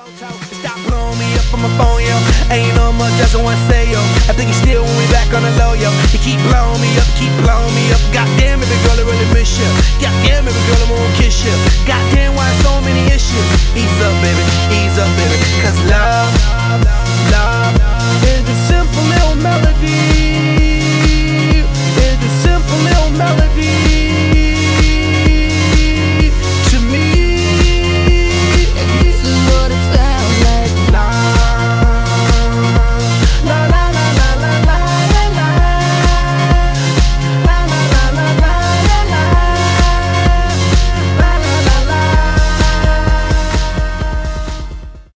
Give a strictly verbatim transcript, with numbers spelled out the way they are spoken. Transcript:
Stop blowing me up on my phone, yo. Ain't no much else I wanna say, yo. I think you still want me back on the low, yo. You keep blowing me up, keep blowing me up. Goddamn, baby girl, I really miss you. Goddamn, baby girl, I wanna kiss you. Goddamn, why so many issues? Ease up, baby, ease up, baby. Cause love, love